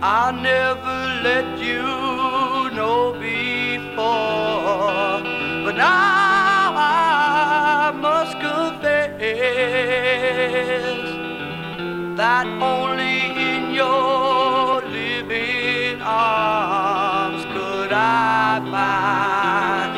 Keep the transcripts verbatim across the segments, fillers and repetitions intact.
I never let you know before, but now I must confess that only in your living arms could I find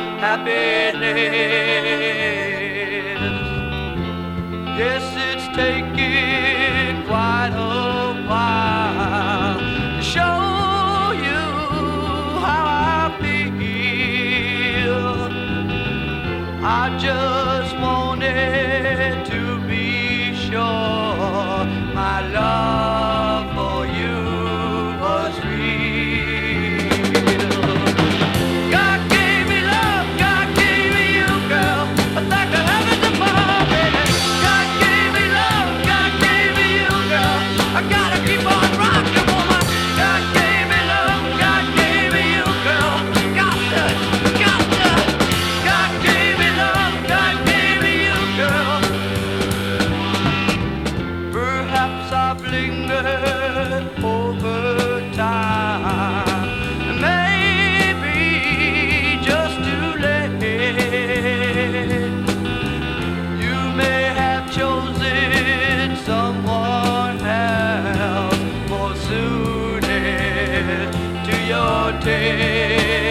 happiness. Yes, it's taken quite a while to show you how I feel. I just wanted to be sure my love for you was real. God gave me love, God gave me you, girl. I thank the heavens above, baby. God gave me love, God gave me you, girl. I gotta keep on rocking, woman. God gave me love, God gave me you, girl. Got to, got to. God gave me love, God gave me you, girl. Perhaps I've lingered over time, maybe just too late. You may have chosen someone else more suited to your taste.